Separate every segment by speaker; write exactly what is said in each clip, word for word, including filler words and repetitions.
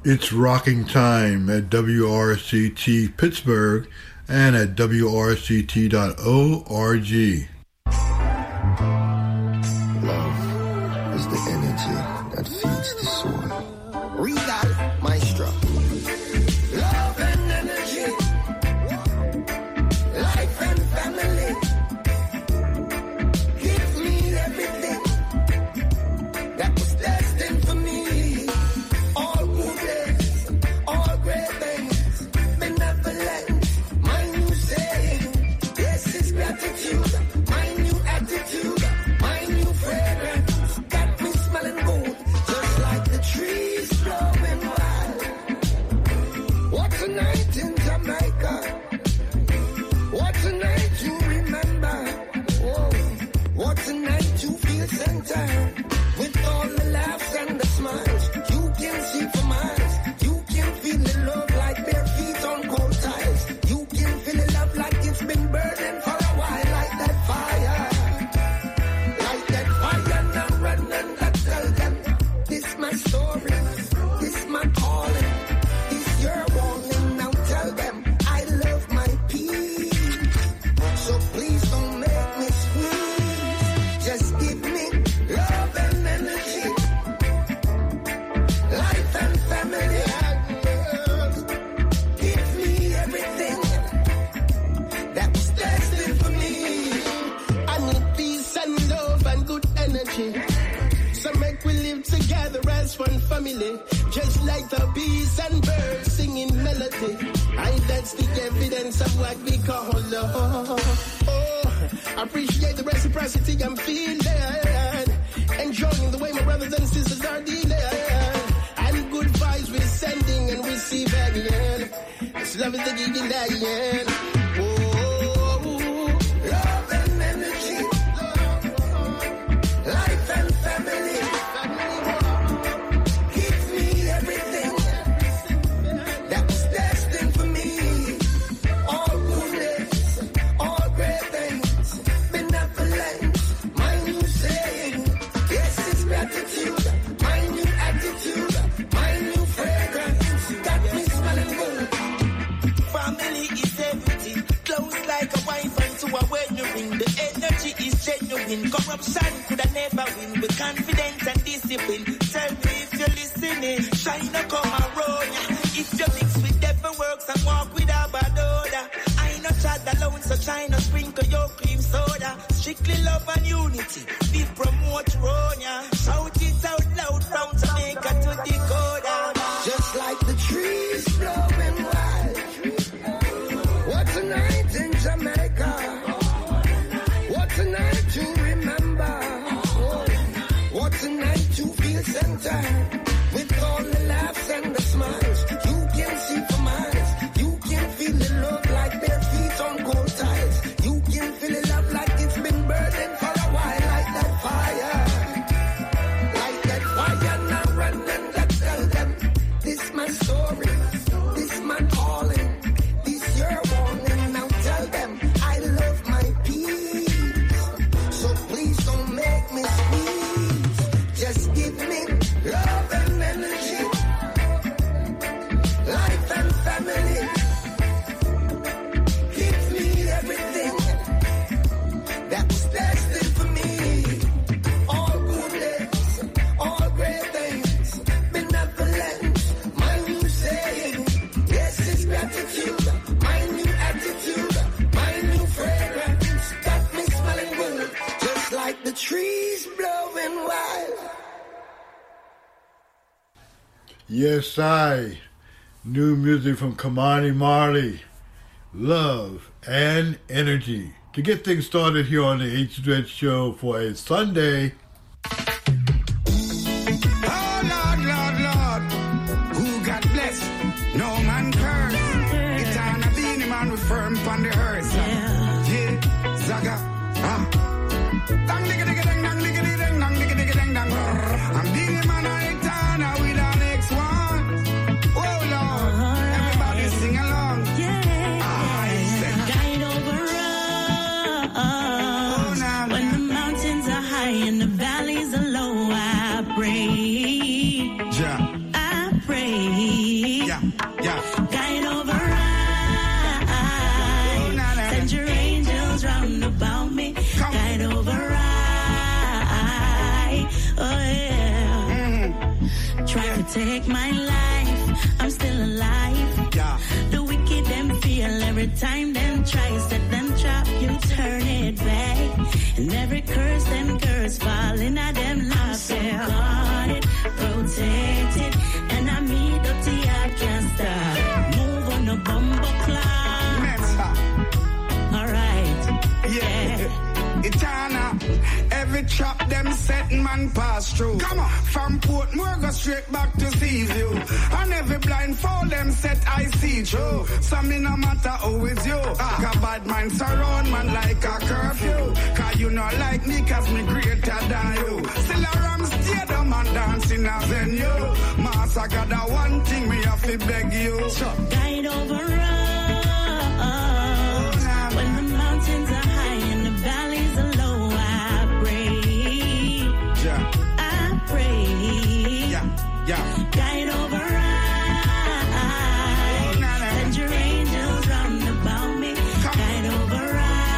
Speaker 1: It's rocking time at W R C T Pittsburgh and at W R C T dot org.
Speaker 2: Love is the energy that feeds the soul. Read that, maestro. Love and energy, life and family. Give me everything that was destined for me. All goodness, all great things, benevolent. My new saying, this is gratitude. My new attitude, my new fragrance, got me smelling good, just like the trees blowing wild. What a night in Jamaica. What a night to remember. Whoa. What a night to feel centered. With all the laughs and the smiles, you can see for miles. You can feel the love like bare feet on cold tiles. You can feel the love like it's been burning for a while, like that fire. Like that fire now running, I tell them, this my story, this my calling, this your warning. Now tell them, I love my peace. So please don't make me squeeze. Just give me love and energy, life and family. Give me everything that was destined for me. I need peace and love and good energy. So make we live together as one family. Just like the bees and birds singing melody. I that's the evidence of what we call love. Oh, appreciate the reciprocity I'm feeling. Enjoying the way my brothers and sisters are dealing. And good vibes we're sending and receiving. This love is the gig in the end. Oh, love and energy, life and family. Give me everything that was destined for me. All goodness, all great things, benevolent. My new saying, yes, it's gratitude. My new attitude, my new fragrance, got me smelling good. Family is everything, close like a wife unto a wedding ring. The energy is genuine, corruption could have never win. With confidence and discipline, tell me if you're listening. Shine a come around, if you mix with devil works and walk with a bad odor. I know chat alone, so China sprinkle your cream soda. Strictly love and unity, we promote Ronya. Shout it out loud from Jamaica to Dakota. Just like the trees blowing wild. What a night in Jamaica. What a night to remember. Oh, what a night to feel centered. With all the laughs and the smiles, you can see for miles. You can feel the love like bare feet on cold tiles. You can feel the love like it's been burning for a while, like that fire. Like that fire now running, I tell them, this my story, this my calling, this your warning. Now tell them, I love my peace. So please don't make me squeeze. Just give me love and energy, life and family. Give me everything that was destined for me. All goodness, all great things, benevolent. My new saying, yes, it's gratitude. My new attitude, my new fragrance, got me smelling good, just like the trees blowing wild.
Speaker 1: Yes, I. New music from Kamani Marley. Love and energy. To get things started here on the H Z Show for a Sunday.
Speaker 3: Oh, Lord, Lord, Lord, who got blessed, no man curse. It's on a beanie man with firm upon the earth. Yeah, Zaga, ah. Dang, digga, digga, dang, dang, digga, digga, dang, dang, digga, digga, dang, dang. I'm beanie man, I ain't done with our next one. Oh, Lord, everybody sing along. I said,
Speaker 4: Guide over us.
Speaker 3: Oh, nah,
Speaker 4: when
Speaker 3: nah.
Speaker 4: the mountains are high and the valley And every curse, them curse falling at them laps. So guarded, protected, and I meet up the outcast. Move on the bumper clock. Alright,
Speaker 3: yeah. Eternal. Every trap them setting man pass through. Come on. From Portmore go straight back to Seaview. And every blindfold them set I see through. So me no matter who is you. Ah. Cause bad man surround man like a curfew. Cause you not like me cause me greater than you. Still around stadium and dancing a venue. Master got that one thing me have to beg you.
Speaker 4: So guide over us. Oh, when the mountains are high and the valleys are low, I pray.
Speaker 3: Yeah.
Speaker 4: I pray.
Speaker 3: Yeah. Yeah.
Speaker 4: Guide over I. Send your angels round about me. Guide over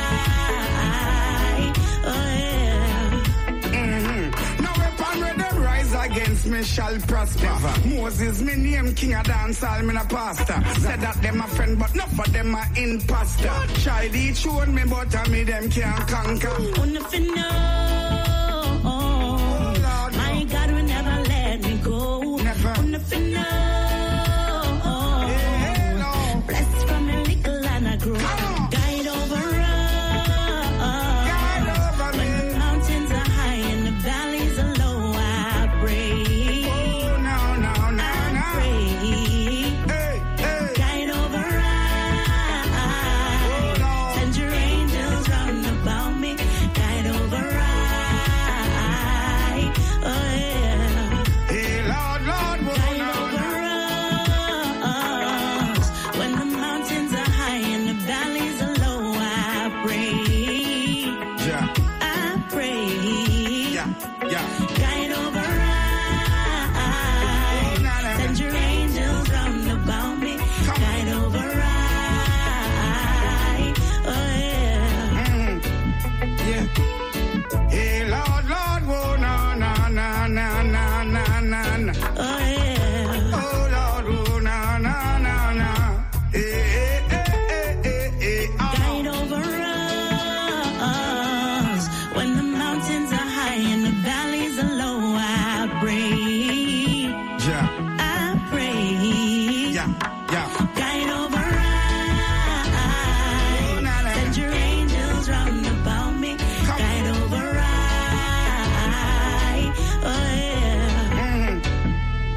Speaker 4: I. Oh yeah.
Speaker 3: Mm-hmm. No weapon where them rise against me shall prosper. Never. Moses, me name king of dancehall, me na pastor. Said that them a friend, but not for them a imposter. Child each one me, but I me them can't conquer.
Speaker 4: Nothing know. Oh, my God will never let me go.
Speaker 3: Never.
Speaker 4: Nothing know.
Speaker 3: Yeah, no.
Speaker 4: Blessed from a little and I grow. Guide over us.
Speaker 3: Guide over me.
Speaker 4: When the mountains are high and the valleys are low, I pray.
Speaker 3: Oh, no, no, no,
Speaker 4: I
Speaker 3: no.
Speaker 4: pray.
Speaker 3: Hey, hey.
Speaker 4: Guide over us.
Speaker 3: Oh, no.
Speaker 4: Send your angels round about me. Guide over us. Oh yeah.
Speaker 3: Hey, Lord, Lord, oh,
Speaker 4: Guide
Speaker 3: no,
Speaker 4: over
Speaker 3: no.
Speaker 4: us. When the mountains are high and the valleys are low, I pray.
Speaker 3: Yeah,
Speaker 4: I pray.
Speaker 3: yeah, yeah.
Speaker 4: Guide over
Speaker 3: Oh, no,
Speaker 4: us.
Speaker 3: no.
Speaker 4: Send your angels round about me. Guide over us. Oh yeah.
Speaker 3: Mm, yeah. Hey, Lord, Lord, oh, no, no, no, no, no, no, no, no.
Speaker 4: Oh yeah.
Speaker 3: Oh, Lord, oh, no, no, no, no. Hey, hey, hey, hey, hey, oh.
Speaker 4: Guide over us. When the mountains are high and the valleys are low, I pray.
Speaker 3: Yeah,
Speaker 4: I pray.
Speaker 3: yeah, yeah.
Speaker 4: Guide over
Speaker 3: Oh, no,
Speaker 4: us.
Speaker 3: no,
Speaker 4: Send
Speaker 3: no.
Speaker 4: your angels round about me.
Speaker 3: Come.
Speaker 4: Guide over us. Oh yeah.
Speaker 3: Mm,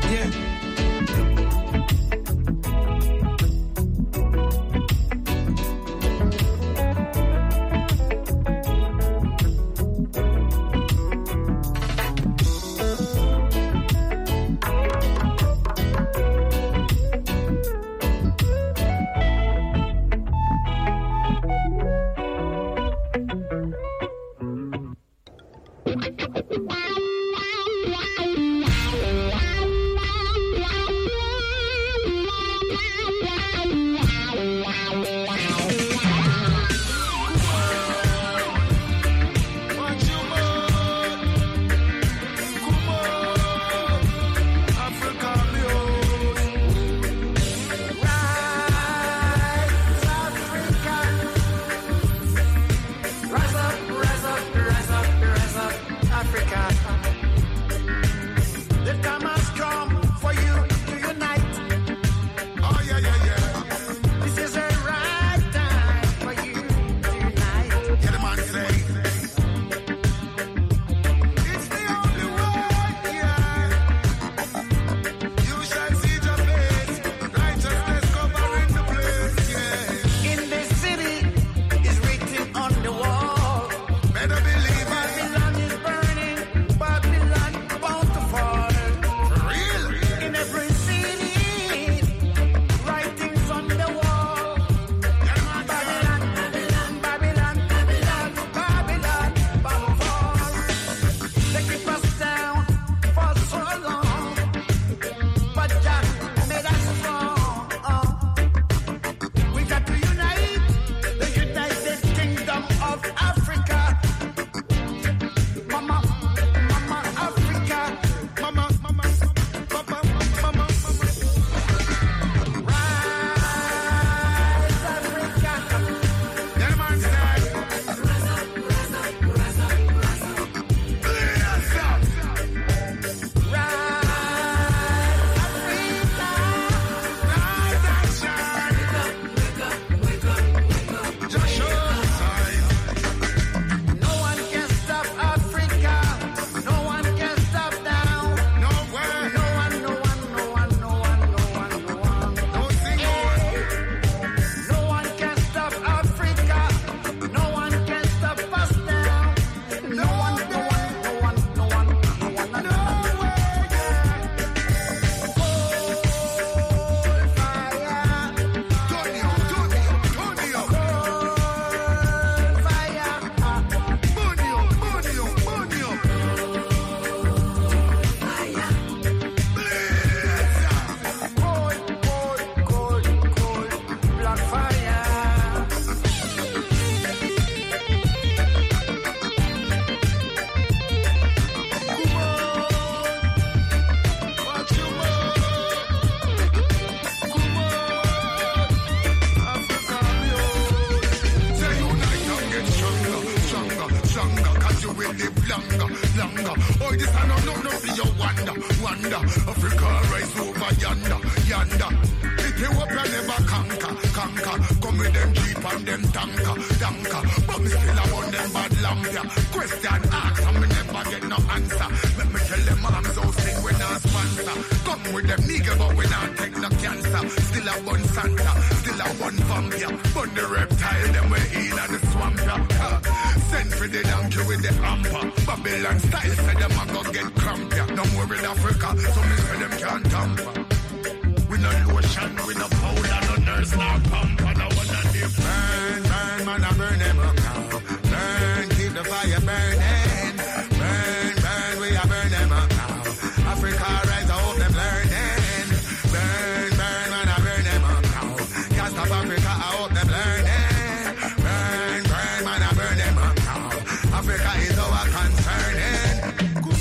Speaker 3: Oh, this I know, no, no, see you wonder, wonder. Africa rise over yonder, yonder. Ethiopia never conquer, conquer. Come with them jeep and them tanker, tanker. But me still want them bad lampia. Question ask and me never get no answer. Let me tell them I'm so sick when I sponsor. Come with them nigga but we not take no cancer. Still a one Santa, still a one vampire. But the reptile them we in at the swamp ya. Uh, send for the donkey with the hamper. Babylon style say them a go get cramp ya. No more in Africa, so me say them can't tamper. We no lotion, we no powder, no nurse, no pump, and no one of them. Burn, burn, man, I burn them up now. Burn, keep the fire burning. Burn, burn, we a burn them up now. Africa rise, I hope them learning. Burn, burn, man, I burn them up now. Can't stop Africa, I hope them learning. Burn, burn, man, I burn them up now. Africa is our concerning. Come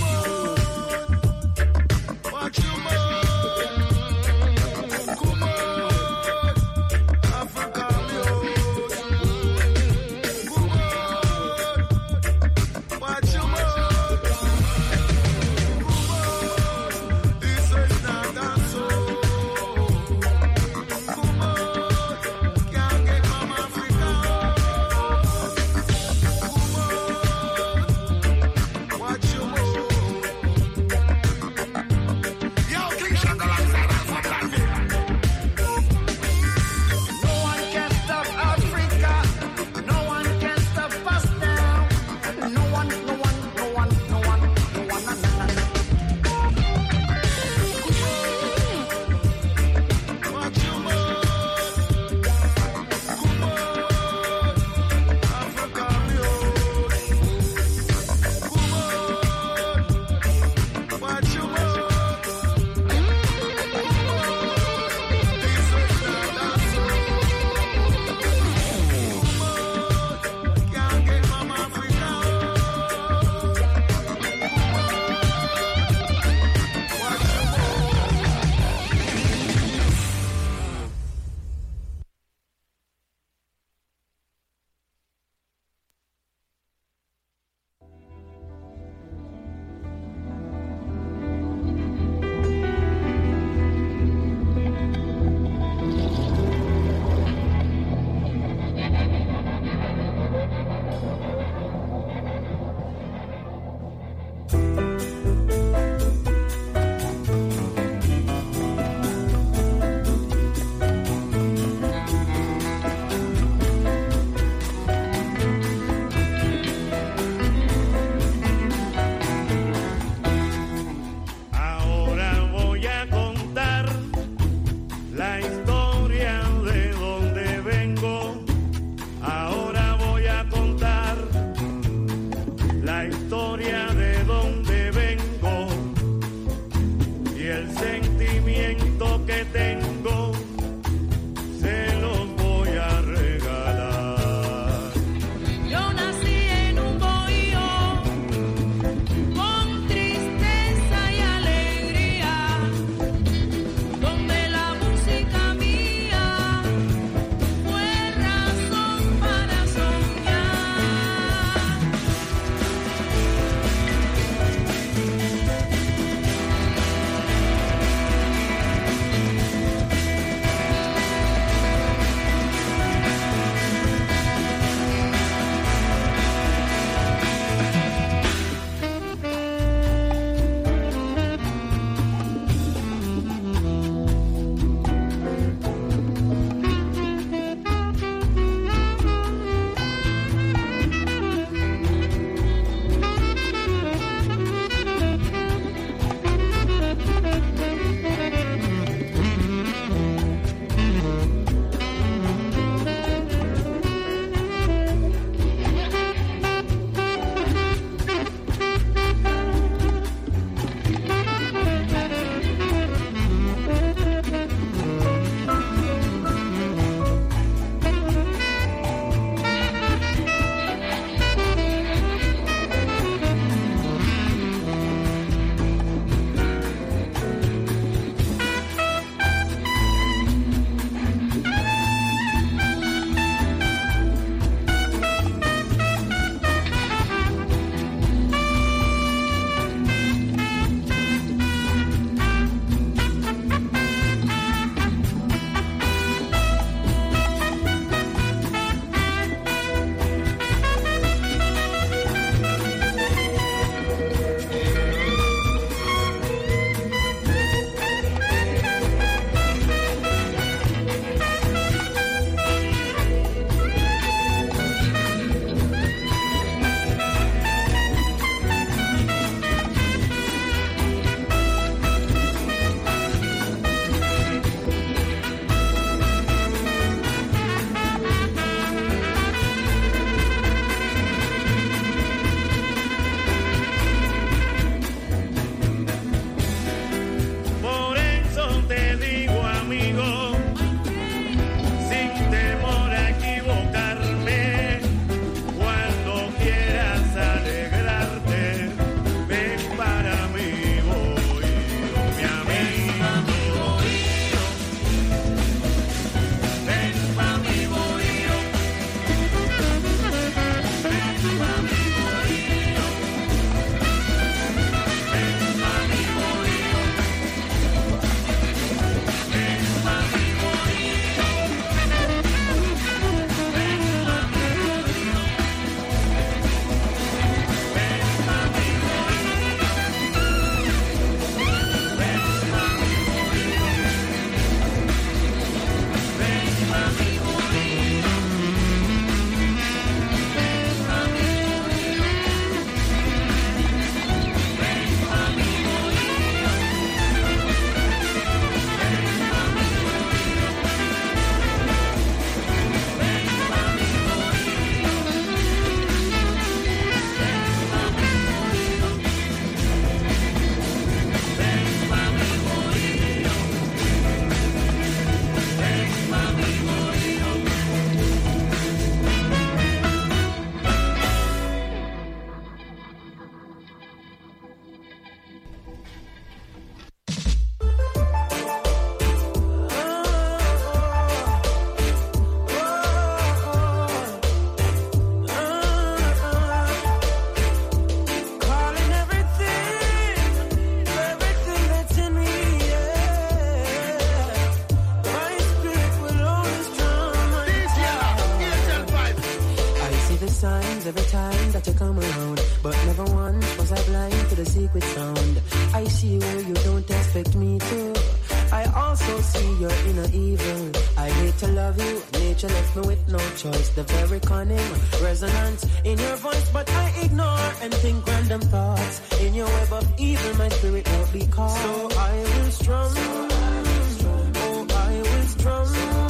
Speaker 3: on, watch you more. Come on, Africa,
Speaker 5: secret sound. I see where you don't expect me to. I also see your inner evil. I hate to love you, nature left me with no choice. The very cunning resonance in your voice, but I ignore and think random thoughts. In your web of evil, my spirit won't be caught. So I will strum, oh I will strum.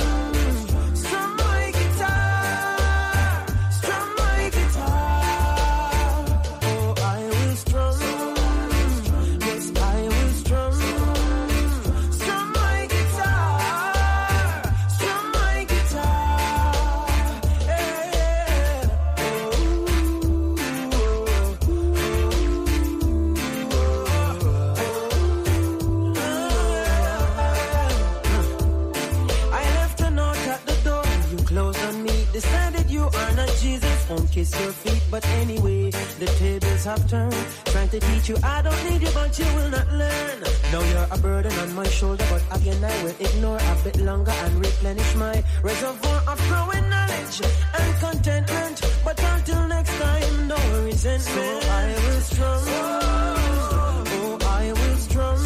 Speaker 5: Won't kiss your feet, but anyway, the tables have turned. Trying to teach you, I don't need you, but you will not learn. Now you're a burden on my shoulder, but again I will ignore a bit longer and replenish my reservoir of growing knowledge and contentment. But until next time, no resentment. So I will strum, oh I will strum.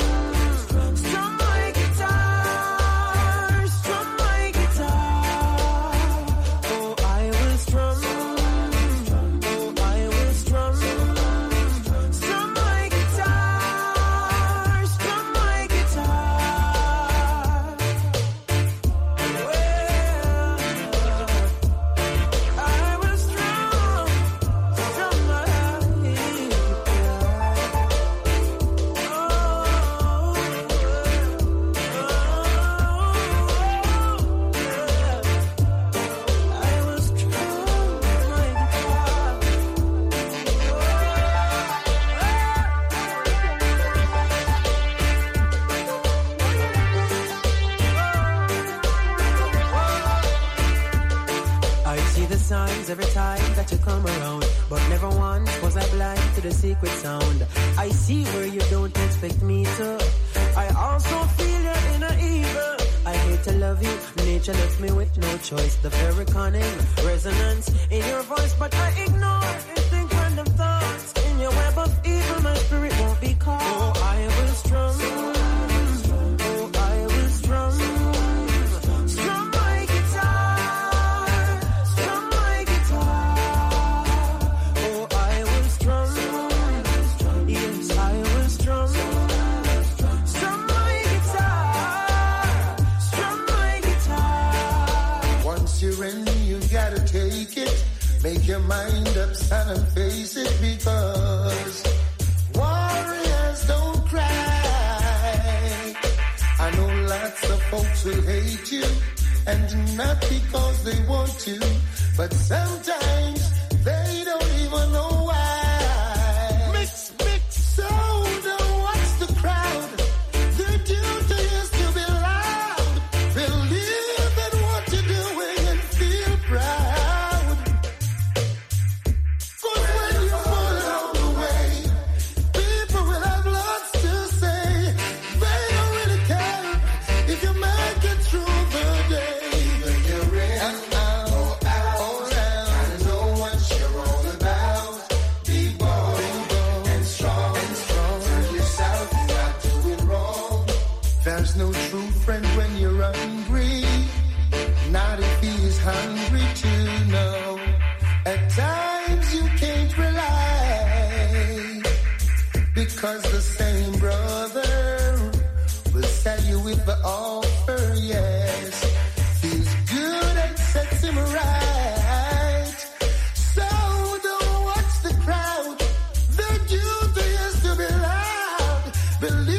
Speaker 5: Every time that you come around, but never once was I blind to the secret sound. I see where you don't expect me to. I also feel your inner evil. I hate to love you, nature left me with no choice. The very cunning resonance in your voice, but I ignore and think random thoughts. In your web of evil, my spirit won't be caught. Oh, I will strum. Oh, I will strum.
Speaker 2: Make your mind up, son, and face it, because warriors don't cry. I know lots of folks will hate you, and not because they want to, but sometimes they don't even know why. Mix, mix, so don't watch the crowd. Their duty is to be loud. Believe in what you're doing and feel proud. No true friend when you're hungry, not if he is hungry too, no. At times you can't rely, because the same brother will sell you with the offer, yes. Feels good and sets him right. So don't watch the crowd, their duty is to be loud. Believe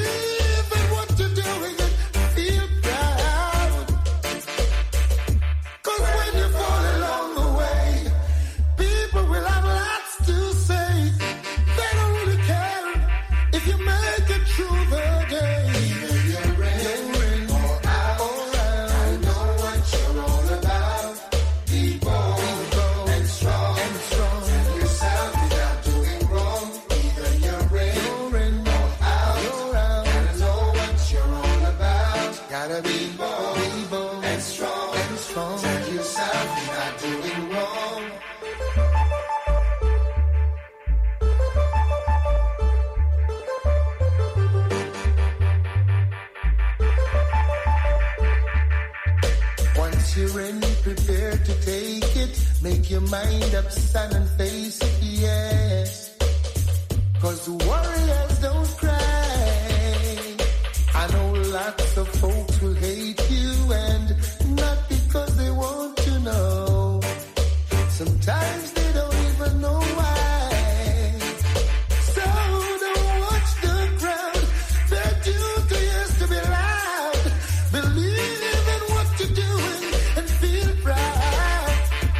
Speaker 2: to take it. Make your mind up, son, and face it, yes. Cause warriors don't cry. I know lots of folks will hate you, and not because they want to know. Sometimes they don't even know why. So don't watch the crowd. Their duty is to be loud. Believe in what you're doing and feel proud.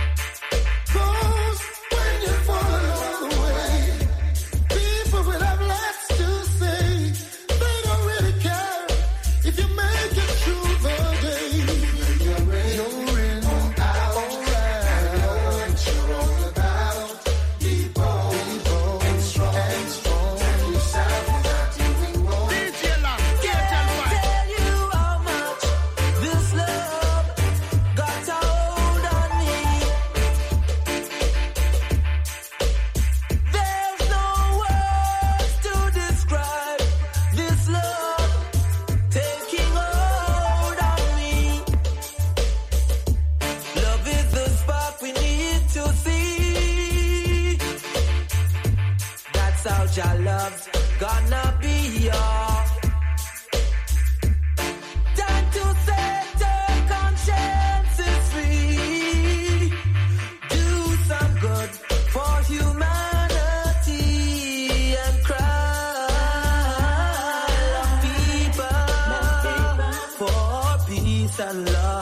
Speaker 2: Cause when you fall along the way, people will have lots to say. They don't really care if you make it through the day. You're in, out, alright. What you're all about. Be bold, be bold and strong, and strong. Tell yourself you're not doing wrong.
Speaker 3: D J Long, can't tell fight.
Speaker 5: Tell you how much this love got a hold on me. There's no words to describe this love taking hold on me. Love is the spark we need to see. That's how your love's gonna be, y'all. Time to set our consciences free. Do some good for humanity and cry, love people for peace and love.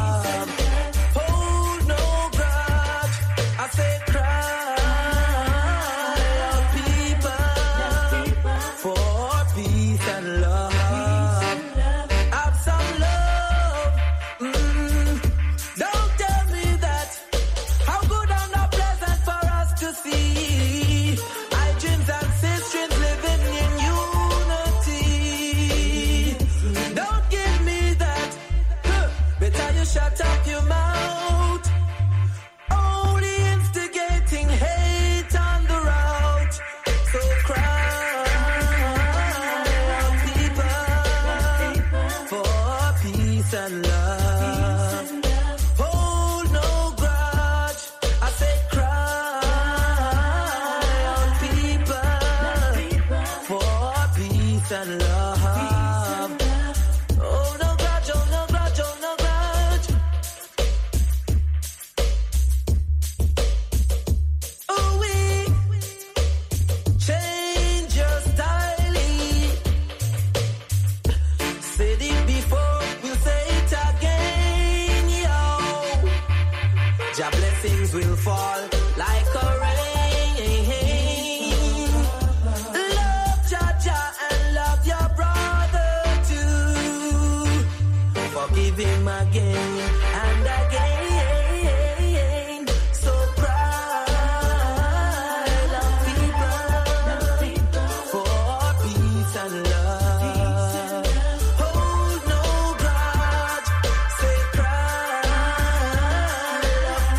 Speaker 5: Hold no grudge. I say cry, love people for peace and love. Have some love. Mm. Don't tell me that. How good and how pleasant for us to see. I dreams and sisters living in unity. Don't give me that. Huh. Better you shut up your mouth. Only instigating hate on the route. So cry, people, for peace and love. Hold no grudge. I say cry, people, for peace and love. Oh no grudge, oh no grudge, oh no grudge. Oh we change your style. Said it before, we'll say it again, yo. Your blessings will fall like a rain. Love Jaja and love your brother too. Forgive him again and again. So cry, love people for peace and love. Hold no grudge. Say cry, love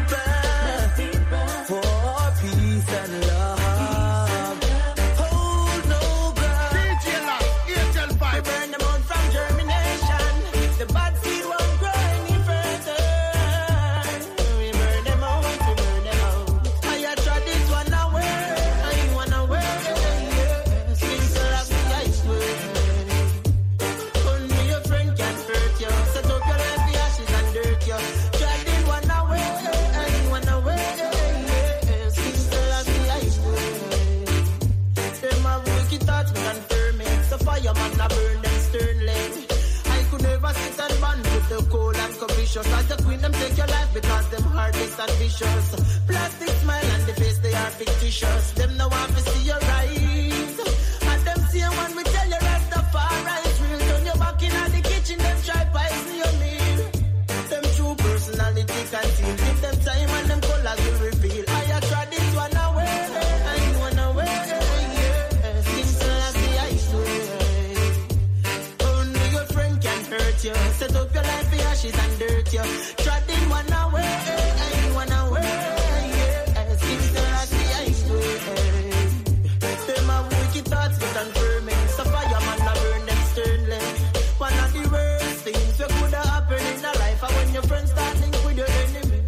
Speaker 5: people for peace and love. Hold no grudge.
Speaker 3: D J Long, can't tell
Speaker 5: We
Speaker 3: fight.
Speaker 5: burn them out from germination. The bad seed won't grow any further. We burn them out, we burn them out. I tried this one away, I wanna wear it. Simple as the ice way. Only your friend can hurt you. Set up your life, the ashes and dirt you. Try this one away, I wanna wear it. Simple as the ice way. Them have wicked thoughts, we confirm it. So fireman, I burn them sternly. I could never sit and band with the cold and covetous. As the queen, them take your life because them heartless and vicious. Plastic smile and the face, they are fictitious. Them no want to see your rise. And them see when we tell you rest the far right. Real turn your back in at the kitchen, them try poison your meal. Them true personality conceal. Give them time and them colors will reveal. I tried this one away, I wanna wear it. Simple as the ice way. Only your friend can hurt you. Set up your life in ashes and dirt you. Trod in one away, I wanna wear it. Simple as the ice way. Them have wicked thoughts but confirming. So fireman, I burn them sternly. One of the worst things that could have happened in a life are when your friends start link with your enemy.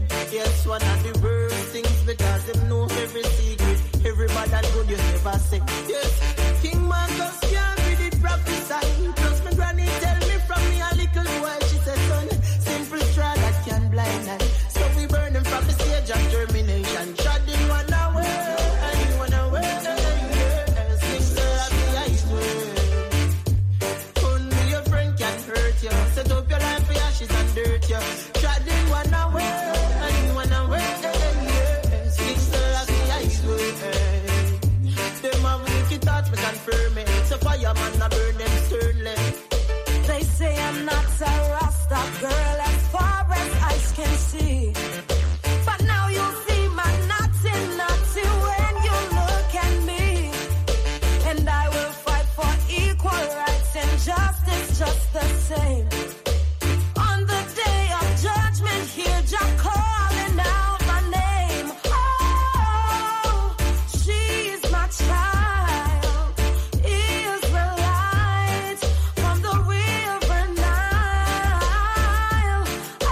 Speaker 5: you never say. Yes, King Marcus can't read it prophesy. Plus my granny tell me from me a little boy, she said, son, simple straw that can blind eye. So we burn them from the stage of termination. Shot in one away, and one away. Sing the happy eyes way. Only your friend can hurt you. Set up your life for ashes and dirt you. Shot in one away, and one away. Sing the happy eyes way. Them have wicked thoughts, me confirm it. So fireman, I burn them sternly.
Speaker 6: They say I'm not a Rasta girl as far as eyes can see. But now you see my naughty, naughty when you look at me. And I will fight for equal rights and justice just the same. On the day of judgment, hear Jah calling out my name. Oh, she's my child, Israelite from the river Nile.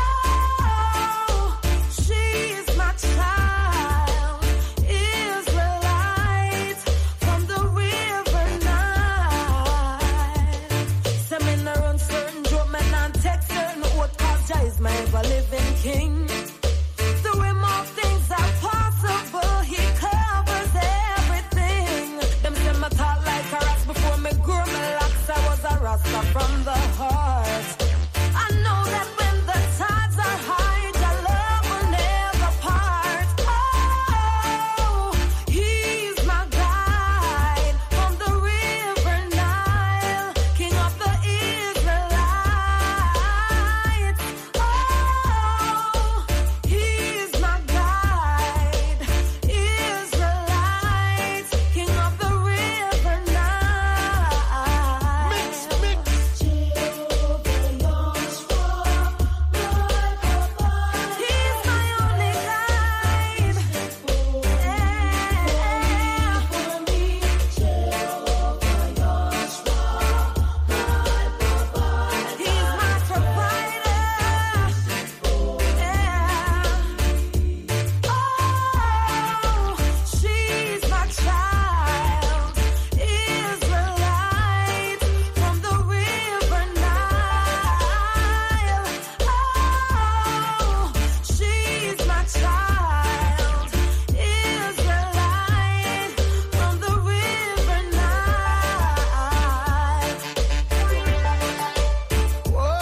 Speaker 6: Oh, she's my child, Israelite from the river Nile. Some men are on certain joke, men and take certain oath, cause Jah is my ever-living king. The rim of things are possible, he covers everything. Them say my thought like a ras before me grew my locks, I was a rasta from the heart. I know that when the tides are high, the love will never part. Oh, he's my guide from the river Nile, king of the Israelites. Oh, he's my guide, Israelites, king of the river Nile.
Speaker 5: Mix, mix.
Speaker 6: He's my only guide. He's my provider. Oh, she's my child, Israelite from the river Nile. Oh, she's my child, Israelite from the river Nile.
Speaker 5: Whoa,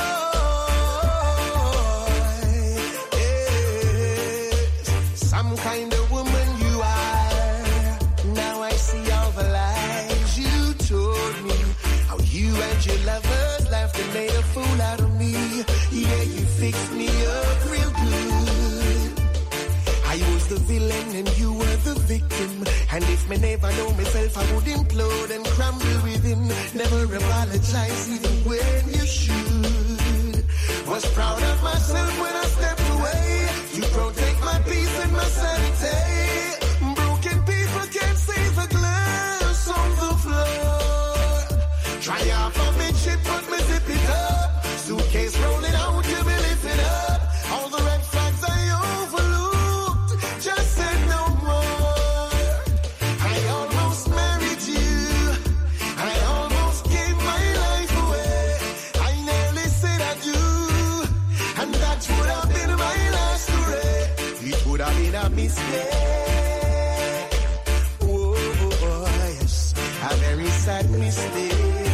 Speaker 5: yes. Some kind of woman you are. Now I see all the lies you told me. How you and your lovers laughed and made a fool out of me. Yeah, you fixed me up real good. I was the villain and you were the victim. And if me never know myself, I would implode and crumble within. Never apologize even when you should. Was proud of myself when I stepped away. You protect my peace and my sanity. Broken people can't save a glass on the floor. Try off of me chip, but me zip it up. Suitcase rolling out, you be lifting up. All the red flags I overlooked, just said no more. I almost married you. I almost gave my life away. I nearly said I do. And that would have been my last hooray. It would have been a mistake. Oh, yes, a very sad mistake.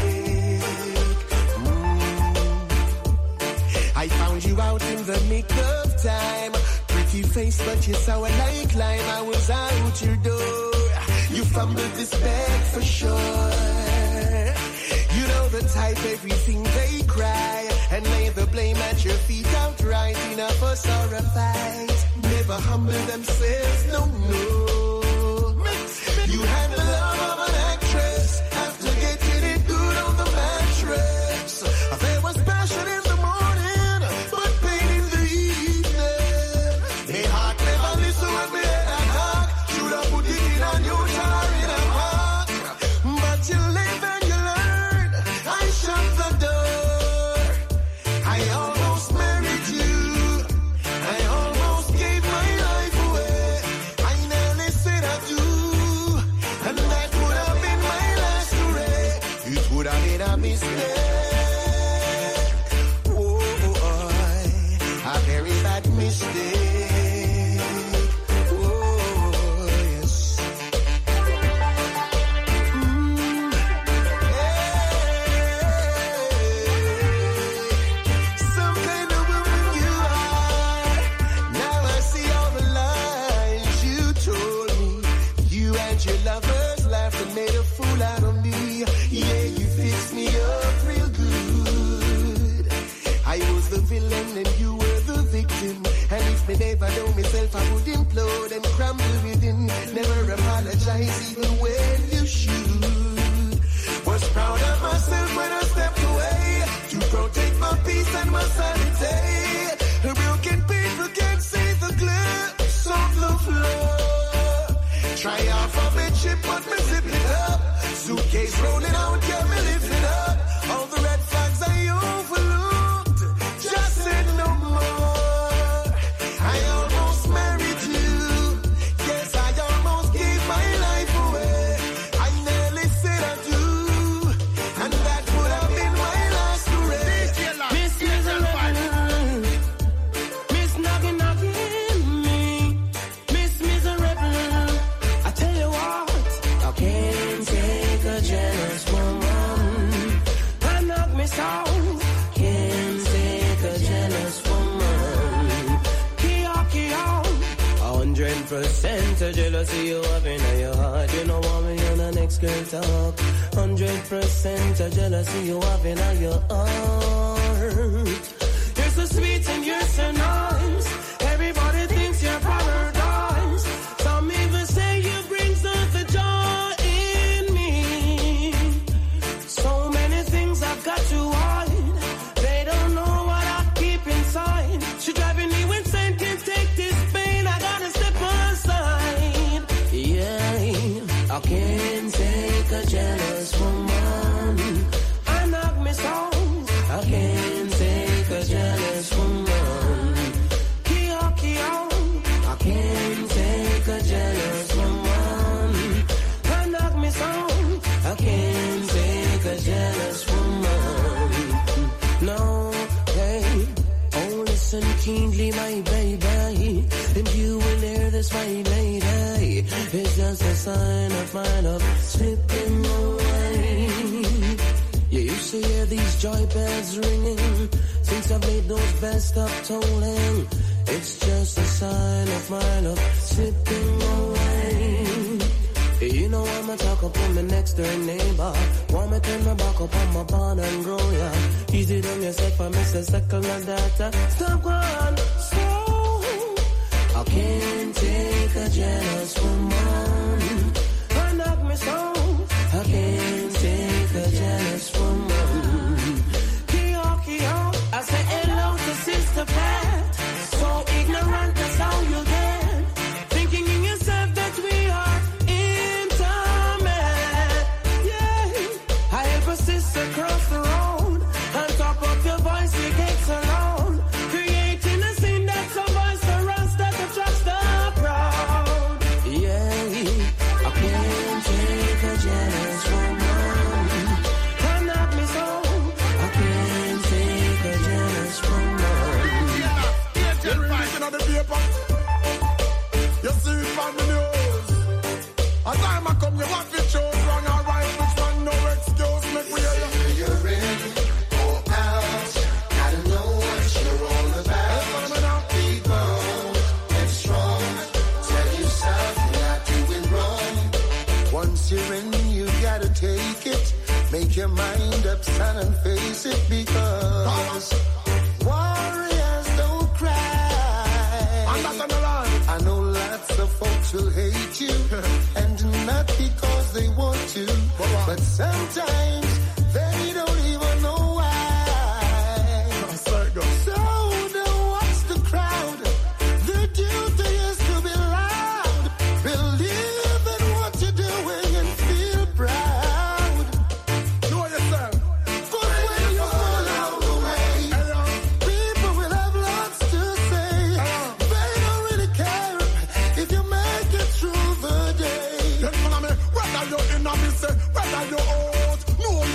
Speaker 5: I found you out in the nick of time. Pretty face, but you sour like lime. I was out your door. You fumbled this bag for sure. You know the type, everything they cry and lay the blame at your feet outright. In a fuss or a fight, never humble themselves, no, no. You had the love of an actress after getting it good on the mattress. There was passion in the morning, but pain in the evening. My heart never listened when me head and heart. Should have put it in a neutral or in a heart. But you live and you learn. I shut the door. I almost married you. I almost gave my life away. I nearly said I do. And I
Speaker 2: could have made a mistake. Oh, a very bad mistake. Oh, yes. Mm. Hey. Some kind of woman you are. Now I see all the lies you told me. You and your lovers laughed and made a fool out of me. Yeah, you fixed me up real good. I was the villain and you were the victim. And if me never know myself, I would implode and crumble within. Never apologize even when you should. Was proud of myself when I stepped away to protect my peace and my sanity. A broken people can't see the glimpse of the floor. Try off of a chip, but me zip it up. Suitcase rolling out, yeah, me lift it up. All the red flags I overlooked, just said no more. I almost married you. Yes, I almost gave my life away. I nearly said I do, and that would have been my last hooray.
Speaker 5: Miss Miserable, Miss Knocking Knocking me, Miss Miserable. I tell you what, I can't take a jealous woman. I knock me down. Can't take a jealous woman. Kia kia, a hundred percent of jealousy you have in your heart. You know what me and the next girl talk. Hundred percent of jealousy you have in your heart. You're so sweet and you're so nice. Everybody thinks you're paradise. Some even say you bring something joy in me. So many things I've got to hide. They don't know what I keep inside. She driving me insane, can't take this pain. I gotta step aside. Yeah, I can't take a jealous woman. I knock me songs. I can't take a jealous woman. Kia kia, I can't take a jealous woman. I knock me songs. I can't take a jealous woman. No, hey, oh listen keenly, my baby, and you will hear this, my lady. It's just a sign of my love slipping away. You used to hear these joy bells ringing. Since I've made those bells stop tolling, it's just a sign of my love slipping away. You know I'ma talk up on my next door neighbor. Want me turn my back up on my barn and grow ya. Easy on yourself, I miss a second of data. Stop on slow. I can't take a jealous woman. I knock me so. I can't take a jealous woman. Kio kio, I say hello to Sister Pat. So ignorant, that's how you get. Thinking in yourself that we are intimate. Yeah, I help a sister cross the road. On top of your voice, you get so loud. Creating a scene that's so voice the rest that attracts the crowd. Yeah, I can't take a jealous woman. Can knock me so. I can't take a jealous woman.
Speaker 3: On the paper. You see it on the news. A time I come, you want to choose wrong or right. Which one, no excuse, make we hear you.
Speaker 2: You're in or out. Gotta know what you're all about. Be bold and strong. Tell yourself you're not doing wrong. Once you're in, you gotta take it. Make your mind up, son, and face it. Because warriors don't cry. I know lots of folks will hate you, and not because they want to, but sometimes they don't even know why. So don't watch the crowd. The duty is to be loud. Believe in what you're doing and feel proud.
Speaker 3: Know yourself.
Speaker 2: But when you fall out the way, people will have lots to say. They don't really care if you make it through the day.
Speaker 3: Then follow me, whether you're in or me say, whether you're out, know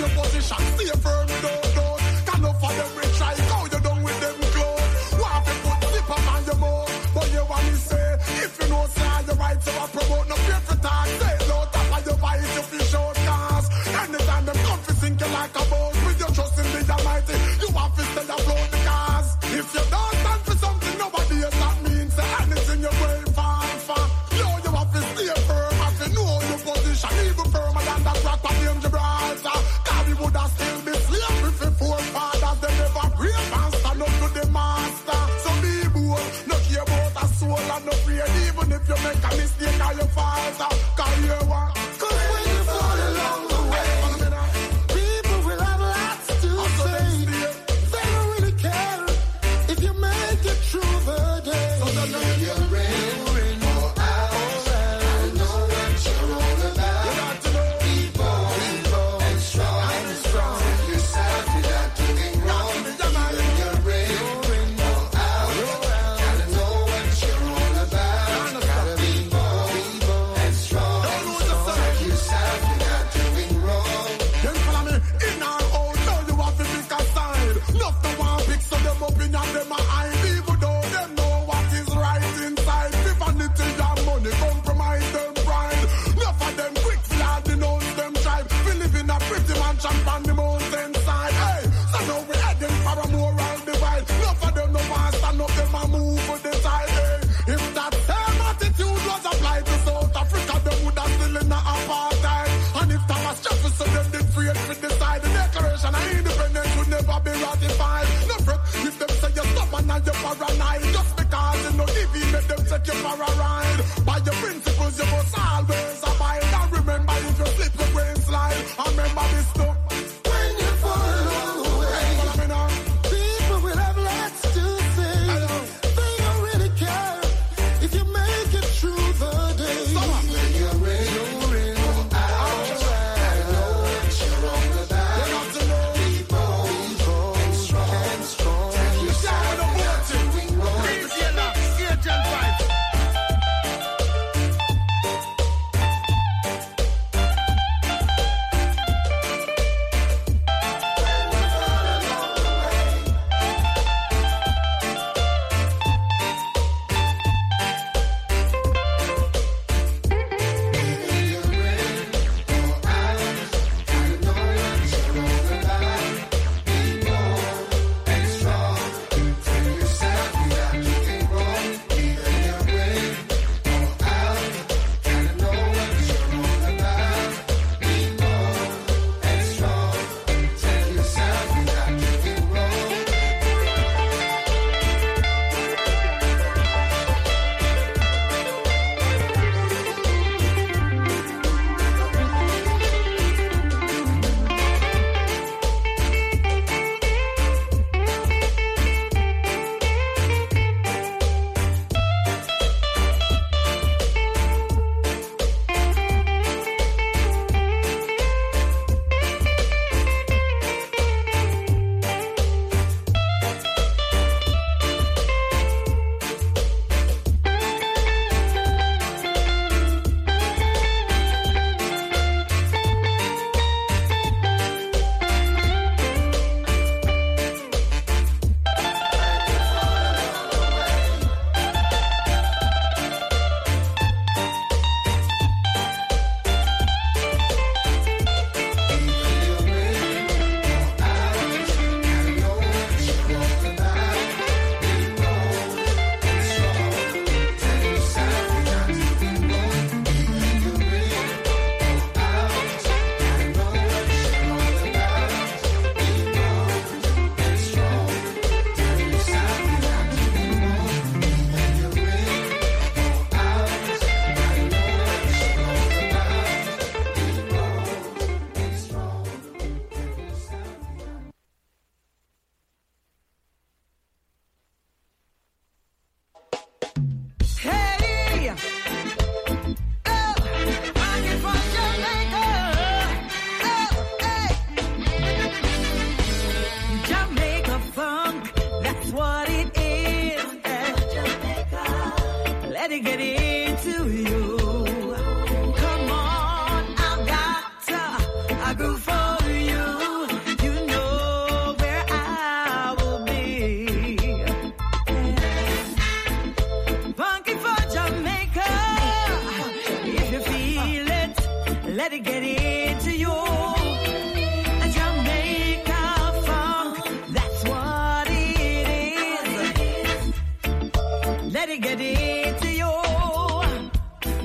Speaker 3: in a pretty mansion on the mountainside. Hey, so now we heading for a moral divide. No for them no want stand up, them a move with the tide. Hey, if that same attitude was applied to South Africa, them would have still in a apartheid. And if Thomas Jefferson them did free to decide, the Declaration of Independence would never be ratified. No fret if them say you're stubborn and you're paranoid. Just because you know give in, let them take you for a ride. By your principles you must always abide. And remember if you slip the brain slide. And remember this too. When you fall away, people will have lots to say. They don't really care if you make it through the day. So when you're ready, you're in. I know that you're on the back. You got to know. Be bold, be bold, and strong, and strong. Tell yourself you're doing wrong. Please hear that. Hear Gen five.
Speaker 4: Let it get into you. A Jamaica funk, that's what it is. Let it get into you.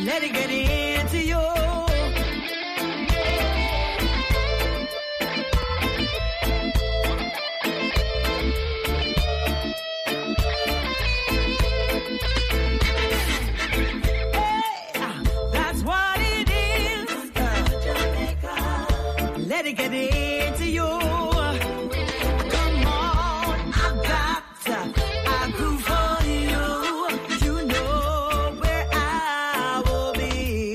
Speaker 4: let it get into you. Let it get into you. Come on, I've got a groove for you. You know where I will be.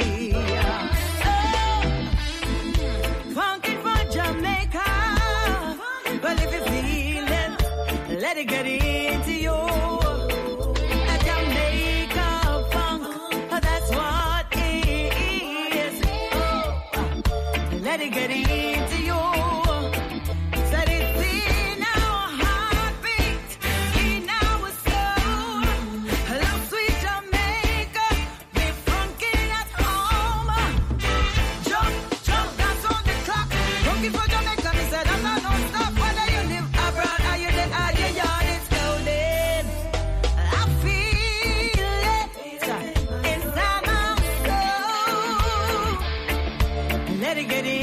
Speaker 4: Oh, funky for Jamaica. Well, if you feel it, let it get into you. A Jamaica funk, that's what it is. Oh, let it get into you. Set it in our heartbeat, in our soul. Love sweet Jamaica, be funky at home. Jump, jump, dance on the clock. Funky for Jamaica, me said that's not no stop. Whether you live abroad or you live at your yard, it's golden. I feel it inside my soul. Let it get in.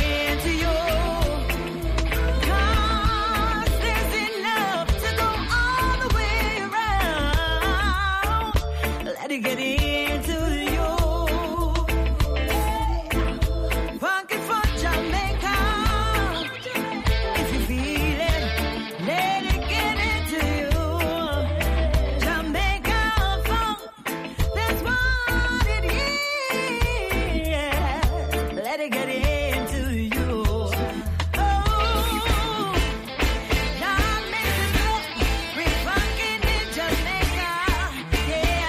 Speaker 4: Get into you. Funky for Jamaica. If you feel it, let it get into you. Jamaica funk, that's what it is. Let it get into you. Oh, now make it look, bring funky in Jamaica. Yeah.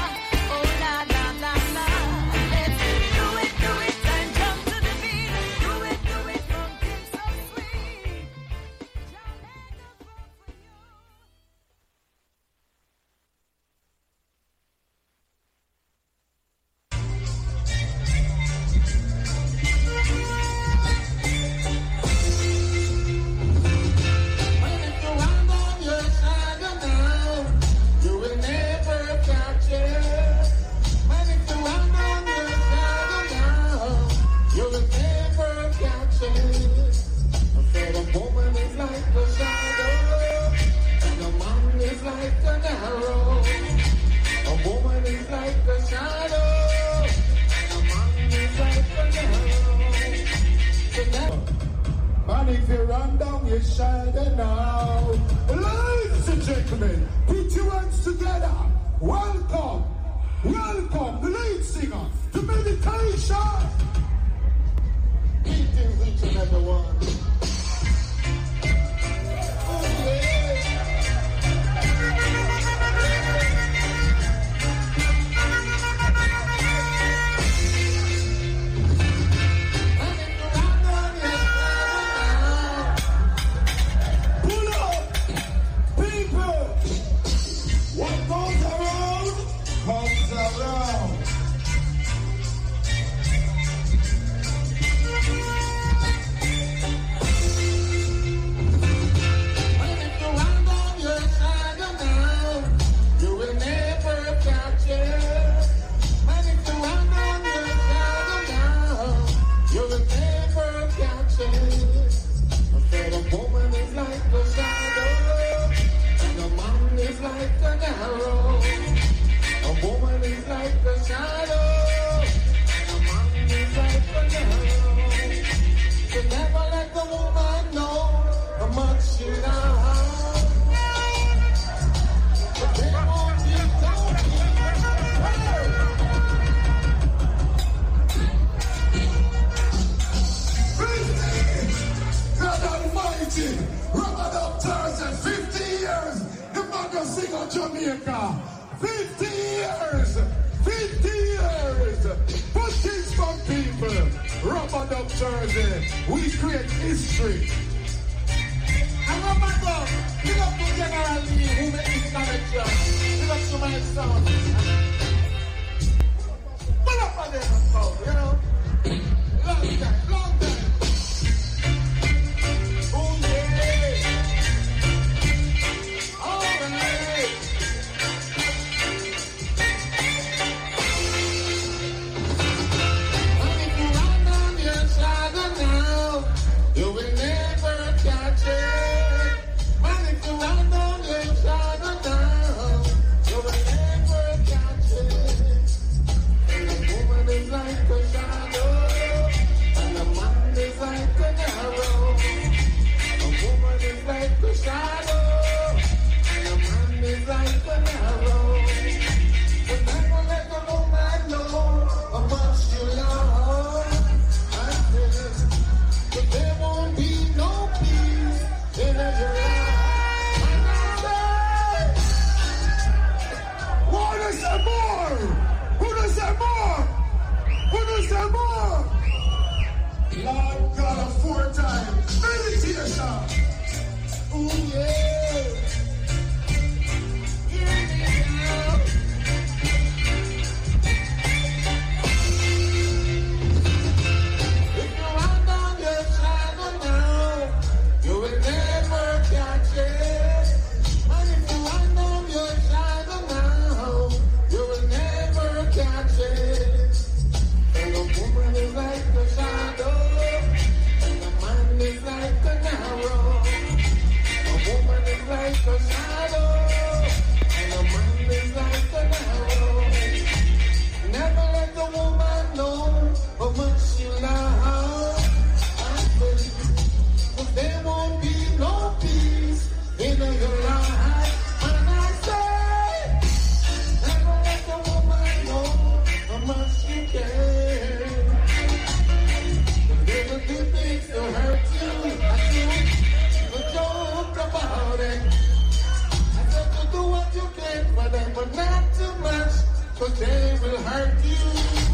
Speaker 7: And if you run down your shoulder now, ladies and gentlemen, put your hands together. Welcome, welcome, the lead singer to Meditation. Greetings each and every one. Oh, yeah. Comes around. Jamaica. fifty years, fifty years. Pushing from people. Rubber Dub Jersey. We create history. And remember, give up to General Lee who made this connection. Give up to my son. Pull up on them, you know. Long time, long time. Oh yeah. All right. Ooh, yeah. Yeah. If you run down your shadow now, you will never catch it. And if you run down your shadow now, you will never catch it. And the woman is like the shadow, and the man is like the narrow. A woman is like a shadow, and a man is like the narrow. Never let the woman know how much she loves. But there won't be no peace in your life. And I say, never let the woman know how much you care. They will do things to hurt you. I do a joke about it. I said to do what you can for them, but not too much, cause they will hurt you.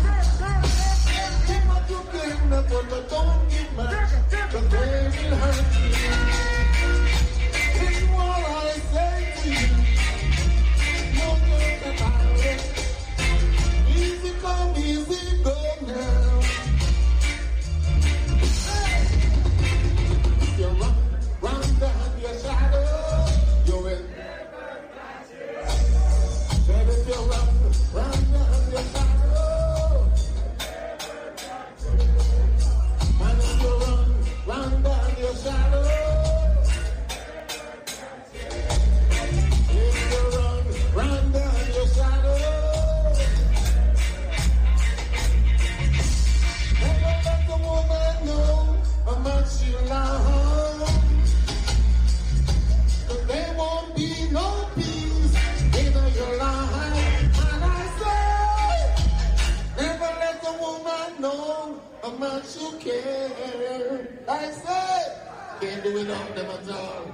Speaker 7: Give what you can, but don't give much, cause they will hurt you. This is what I say to you. No joke about it. Easy come, easy go now. If you run, run down your shadow, you will never catch it. Said if you run, run down your shadow, never catch it. And if you run, run down your shadow, if you run, run down your shadow, never let the woman know how much you love. Cause there won't be no peace in your life. And I say, never let the woman know how much you care. I say, can't do without them at all.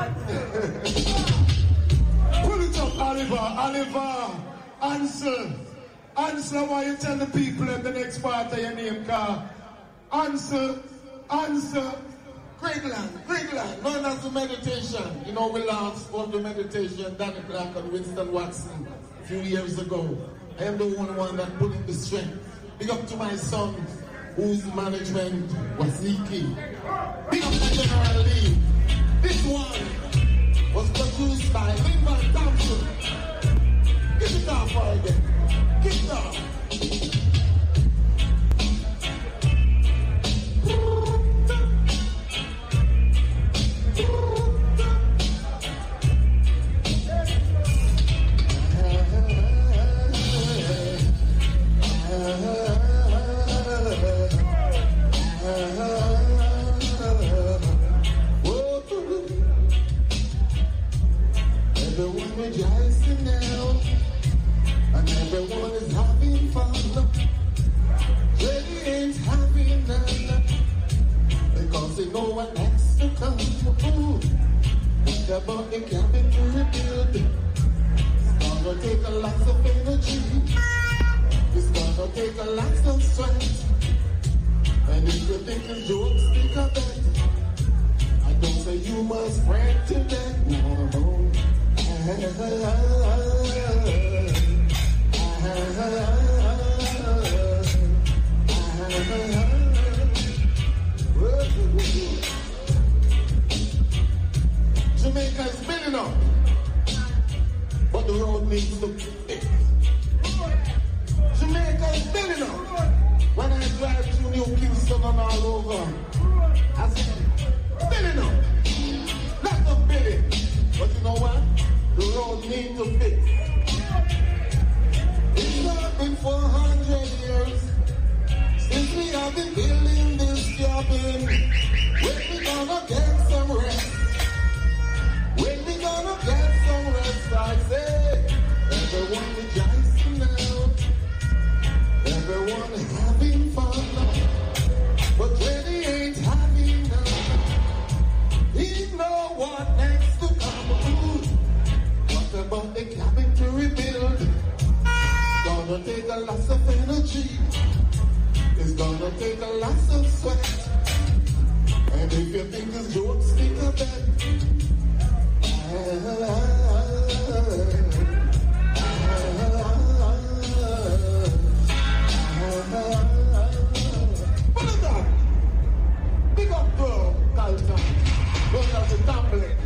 Speaker 8: Pull it up, Oliver, Oliver, answer. Answer why you tell the people in the next part of your name, car. Answer, answer.
Speaker 7: Grigland, Grigland, known as the meditation. You know, we launched on the meditation, Danny Clark and Winston Watson a few years ago. I am the only one that put in the strength. Big up to my son, whose management was Ziki. Big up to General Lee. This one was produced by Lincoln Thompson. Give it off for again. Give it off.
Speaker 2: Everyone rejoicing now, and everyone is having fun. Really ain't having none, because they know what next to come. Ooh, think about the cabin to rebuild. It's gonna take a lot of energy. It's gonna take a lot of strength. And if you think it's jokes, think of it. I don't say you must spread to death. No, no.
Speaker 7: Jamaica is big enough, but the road needs to be. Jamaica is big enough. When I drive through New Kingston and all over, I said, big enough. Not the big. But you know what? The road needs to fix. It's not been four hundred years since we have been building this cabin. When we gonna get some rest? When we gonna get some rest? I say, everyone rejoicing now. Everyone having fun. But really ain't having none. He know what next to come. Ooh. What about the cabin to rebuild? Gonna take a lot of energy. It's gonna take a lot of sweat. And if you think it's jokes, think of that.
Speaker 8: Big up to Carlton. Those are the tumbling.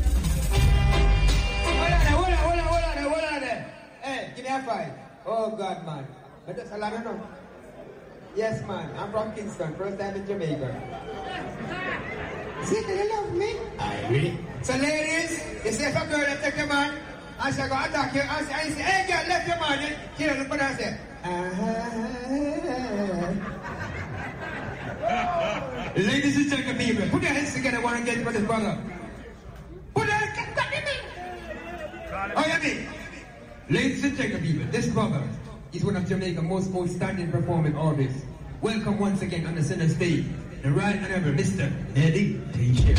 Speaker 9: Hold on there, hold on, hold on, hold on there, hold on there. Hey, give me a five. Oh God, man. But that's a lot of no. Yes, man. I'm from Kingston. First time in Jamaica. See, do you love me?
Speaker 8: I agree.
Speaker 9: So, ladies, you see if a girl that take your man, and she go attack you, and she say, hey, girl, left your man. You know, look what I say. Ah. Ladies and gentlemen, people, put your hands together. Want to get with this brother? Put your hands together. Oh, you mean? Ladies and gentlemen, people, this brother is one of Jamaica's most outstanding performing artists. Welcome once again on the center stage, the Right Honorable Mister Eddie T-Shirt.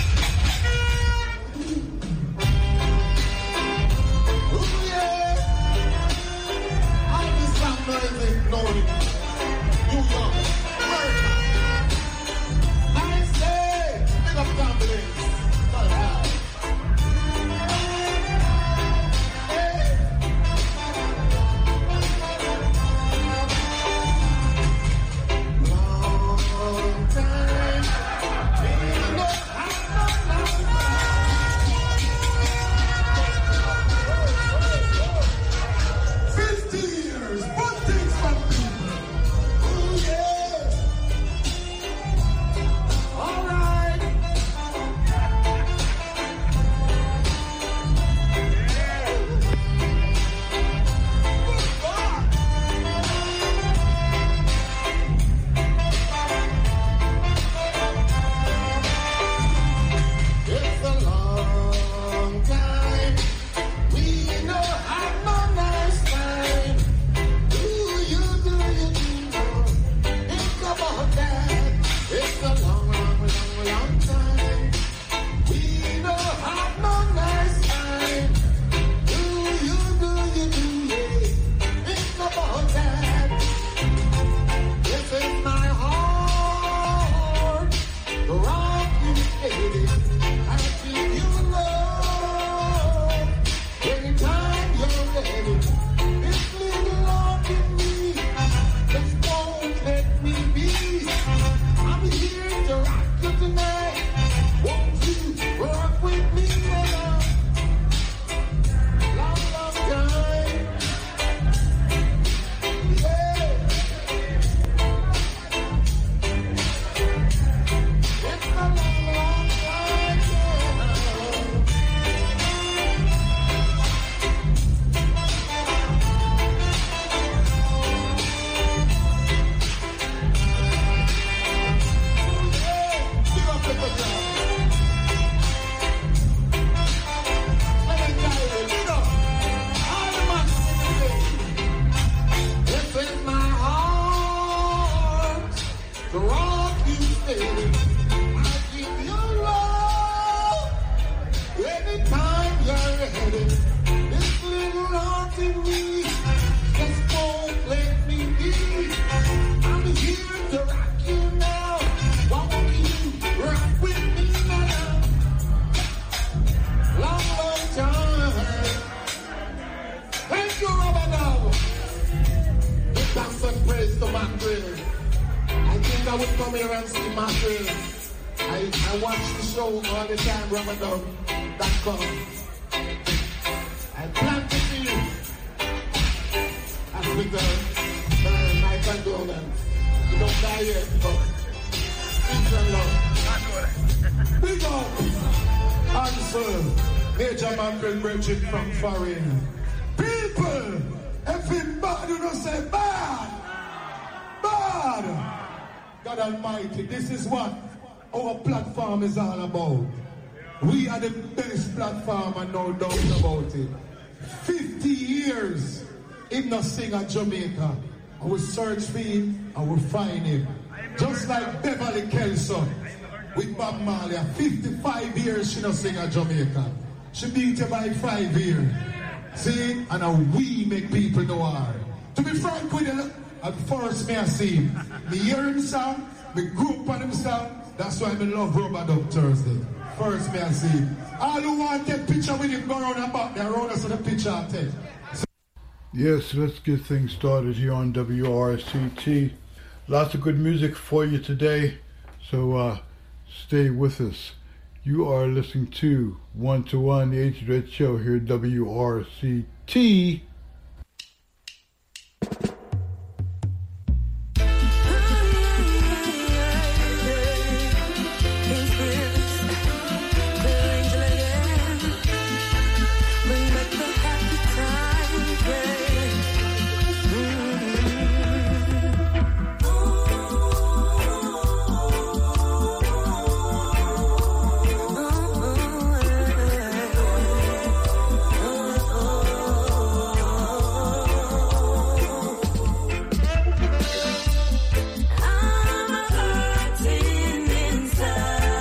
Speaker 8: From foreign people, everybody don't say bad, bad. God Almighty, this is what our platform is all about. We are the best platform and no doubt about it. fifty years in the singer Jamaica. I will search for him, I will find him. Just like Beverly Kelso with Bob Marley. fifty-five years she no singer Jamaica. She beat you by five years. See? And now we make people know her. To be frank with you, at first me I see him. Me hear him song, me grew up on him song, That's why I love Rubber Dub Thursday. First, me I see. All who want to take picture with him, go around and back there, around us with the picture I take.
Speaker 1: Yes, let's get things started here on W R C T. Lots of good music for you today, so uh, stay with us. You are listening to One to One, the H Red Show here at W R C T.